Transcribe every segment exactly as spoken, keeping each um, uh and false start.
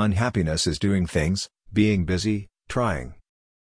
Unhappiness is doing things, being busy, trying.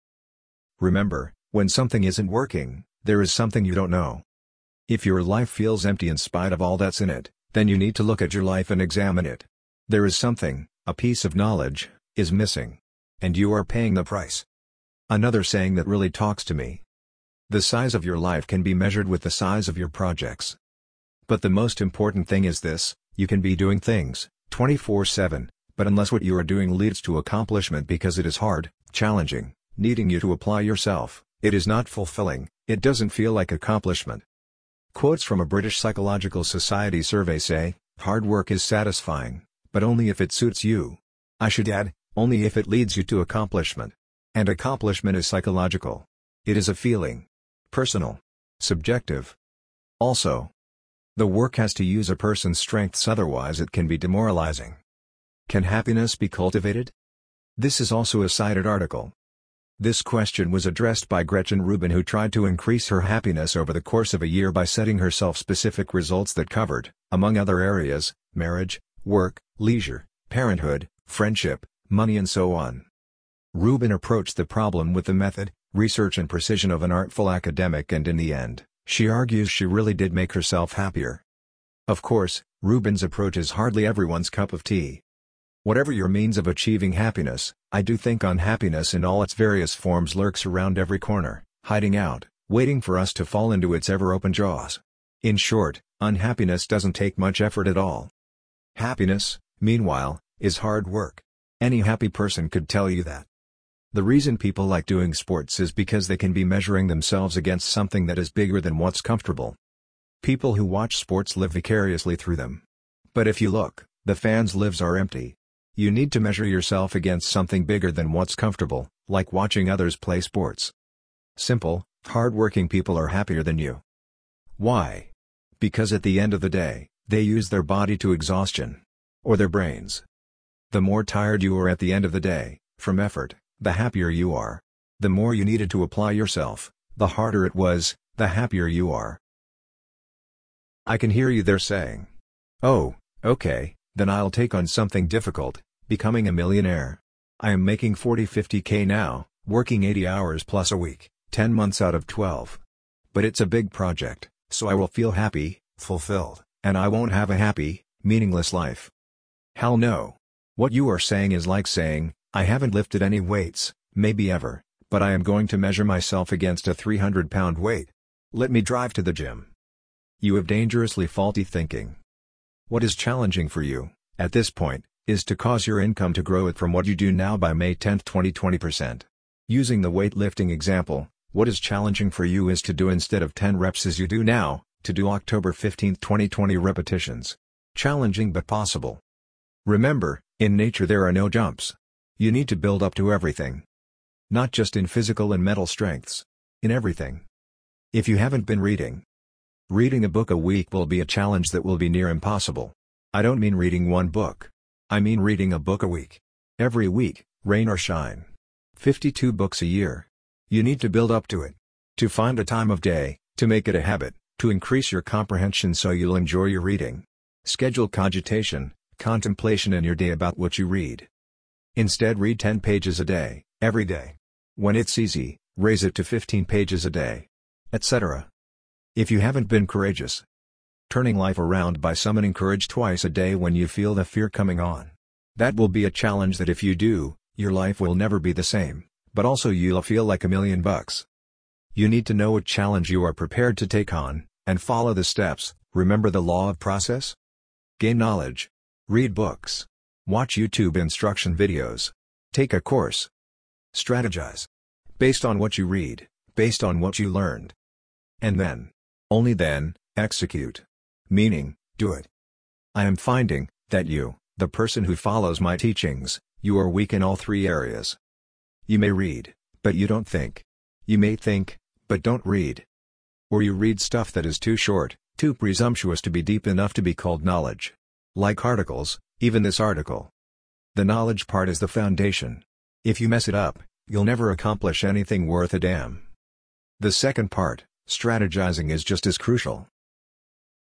Remember, when something isn't working, there is something you don't know. If your life feels empty in spite of all that's in it, then you need to look at your life and examine it. There is something, a piece of knowledge, is missing. And you are paying the price. Another saying that really talks to me. The size of your life can be measured with the size of your projects. But the most important thing is this: you can be doing things, twenty-four seven, but unless what you are doing leads to accomplishment because it is hard, challenging, needing you to apply yourself, it is not fulfilling, it doesn't feel like accomplishment. Quotes from a British Psychological Society survey say, "Hard work is satisfying, but only if it suits you." I should add, only if it leads you to accomplishment. And accomplishment is psychological. It is a feeling. Personal. Subjective. Also, the work has to use a person's strengths, otherwise it can be demoralizing. Can happiness be cultivated? This is also a cited article. This question was addressed by Gretchen Rubin, who tried to increase her happiness over the course of a year by setting herself specific results that covered, among other areas, marriage, work, leisure, parenthood, friendship, money and so on. Rubin approached the problem with the method, research and precision of an artful academic, and in the end, she argues she really did make herself happier. Of course, Rubin's approach is hardly everyone's cup of tea. Whatever your means of achieving happiness, I do think unhappiness in all its various forms lurks around every corner, hiding out, waiting for us to fall into its ever-open jaws. In short, unhappiness doesn't take much effort at all. Happiness, meanwhile, is hard work. Any happy person could tell you that. The reason people like doing sports is because they can be measuring themselves against something that is bigger than what's comfortable. People who watch sports live vicariously through them. But if you look, the fans' lives are empty. You need to measure yourself against something bigger than what's comfortable, like watching others play sports. Simple, hard-working people are happier than you. Why? Because at the end of the day, they use their body to exhaustion. Or their brains. The more tired you are at the end of the day, from effort, the happier you are. The more you needed to apply yourself, the harder it was, the happier you are. I can hear you there saying, "Oh, okay, then I'll take on something difficult, becoming a millionaire. I am making forty to fifty K now, working eighty hours plus a week, ten months out of twelve. But it's a big project, so I will feel happy, fulfilled, and I won't have a happy, meaningless life." Hell no. What you are saying is like saying, "I haven't lifted any weights, maybe ever, but I am going to measure myself against a three hundred pound weight. Let me drive to the gym." You have dangerously faulty thinking. What is challenging for you, at this point, is to cause your income to grow it from what you do now by May tenth twenty twenty percent. Using the weightlifting example, what is challenging for you is to do, instead of ten reps as you do now, to do October fifteenth twenty twenty repetitions. Challenging but possible. Remember, in nature there are no jumps. You need to build up to everything. Not just in physical and mental strengths. In everything. If you haven't been reading, reading a book a week will be a challenge that will be near impossible. I don't mean reading one book. I mean reading a book a week. Every week, rain or shine. fifty-two books a year. You need to build up to it. To find a time of day, to make it a habit, to increase your comprehension so you'll enjoy your reading. Schedule cogitation, contemplation in your day about what you read. Instead, read ten pages a day, every day. When it's easy, raise it to fifteen pages a day. et cetera. If you haven't been courageous, turning life around by summoning courage twice a day when you feel the fear coming on. That will be a challenge that if you do, your life will never be the same, but also you'll feel like a million bucks. You need to know what challenge you are prepared to take on, and follow the steps. Remember the law of process? Gain knowledge. Read books. Watch YouTube instruction videos. Take a course. Strategize. Based on what you read, based on what you learned. And then, only then, execute. Meaning, do it. I am finding that you, the person who follows my teachings, you are weak in all three areas. You may read, but you don't think. You may think, but don't read. Or you read stuff that is too short, too presumptuous to be deep enough to be called knowledge. Like articles, even this article. The knowledge part is the foundation. If you mess it up, you'll never accomplish anything worth a damn. The second part, strategizing, is just as crucial.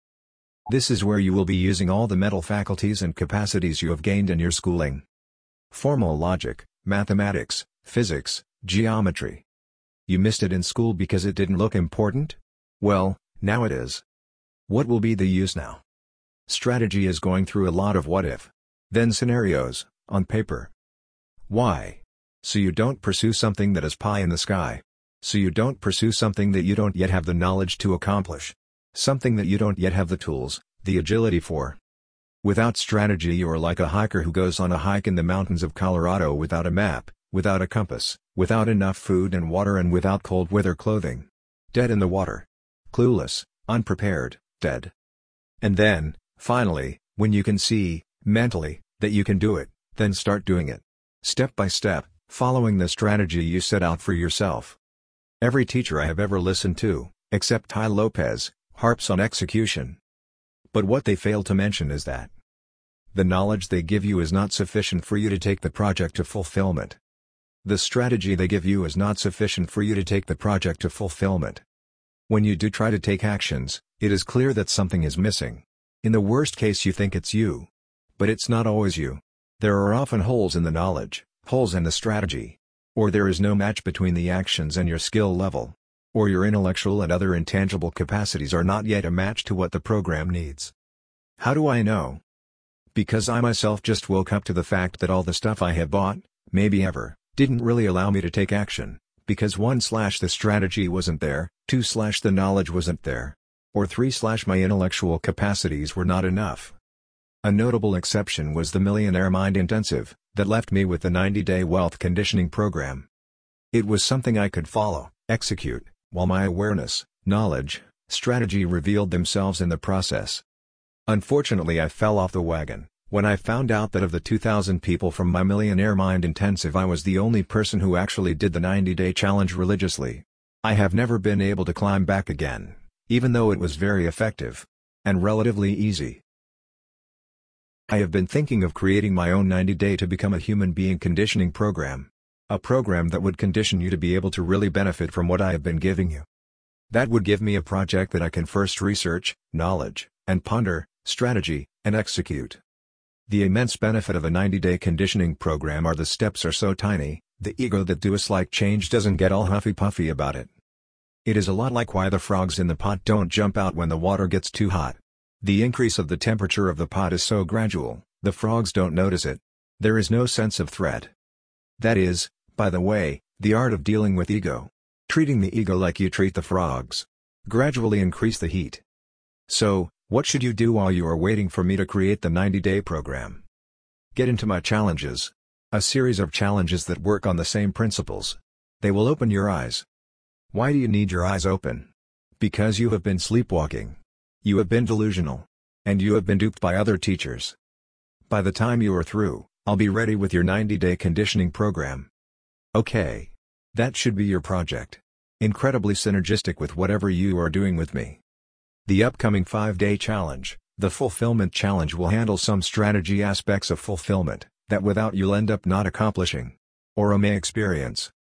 This is where you will be using all the mental faculties and capacities you have gained in your schooling. Formal logic, mathematics, physics, geometry. You missed it in school because it didn't look important? Well, now it is. What will be the use now? Strategy is going through a lot of what-if, then scenarios, on paper. Why? So you don't pursue something that is pie in the sky. So you don't pursue something that you don't yet have the knowledge to accomplish. Something that you don't yet have the tools, the agility for. Without strategy you are like a hiker who goes on a hike in the mountains of Colorado without a map, without a compass, without enough food and water and without cold weather clothing. Dead in the water. Clueless, unprepared, dead. And then, finally, when you can see, mentally, that you can do it, then start doing it. Step by step, following the strategy you set out for yourself. Every teacher I have ever listened to, except Tai Lopez, harps on execution. But what they fail to mention is that the knowledge they give you is not sufficient for you to take the project to fulfillment. The strategy they give you is not sufficient for you to take the project to fulfillment. When you do try to take actions, it is clear that something is missing. In the worst case you think it's you. But it's not always you. There are often holes in the knowledge, holes in the strategy. Or there is no match between the actions and your skill level. Or your intellectual and other intangible capacities are not yet a match to what the program needs. How do I know? Because I myself just woke up to the fact that all the stuff I have bought, maybe ever, didn't really allow me to take action, because one slash the strategy wasn't there, two slash the knowledge wasn't there, or three slash my intellectual capacities were not enough. A notable exception was the Millionaire Mind Intensive, that left me with the ninety-day wealth conditioning program. It was something I could follow, execute, while my awareness, knowledge, strategy revealed themselves in the process. Unfortunately I fell off the wagon when I found out that of the two thousand people from my Millionaire Mind Intensive I was the only person who actually did the ninety-day challenge religiously. I have never been able to climb back again, even though it was very effective. And relatively easy. I have been thinking of creating my own ninety-day to become a human being conditioning program. A program that would condition you to be able to really benefit from what I have been giving you. That would give me a project that I can first research, knowledge, and ponder, strategy, and execute. The immense benefit of a ninety-day conditioning program are the steps are so tiny, the ego that does like change doesn't get all huffy-puffy about it. It is a lot like why the frogs in the pot don't jump out when the water gets too hot. The increase of the temperature of the pot is so gradual, the frogs don't notice it. There is no sense of threat. That is, by the way, the art of dealing with ego. Treating the ego like you treat the frogs. Gradually increase the heat. So, what should you do while you are waiting for me to create the ninety-day program? Get into my challenges. A series of challenges that work on the same principles. They will open your eyes. Why do you need your eyes open? Because you have been sleepwalking. You have been delusional. And you have been duped by other teachers. By the time you are through, I'll be ready with your ninety-day conditioning program. Okay. That should be your project. Incredibly synergistic with whatever you are doing with me. The upcoming five-day challenge, the Fulfillment Challenge, will handle some strategy aspects of fulfillment, that without you'll end up not accomplishing. Or may experience.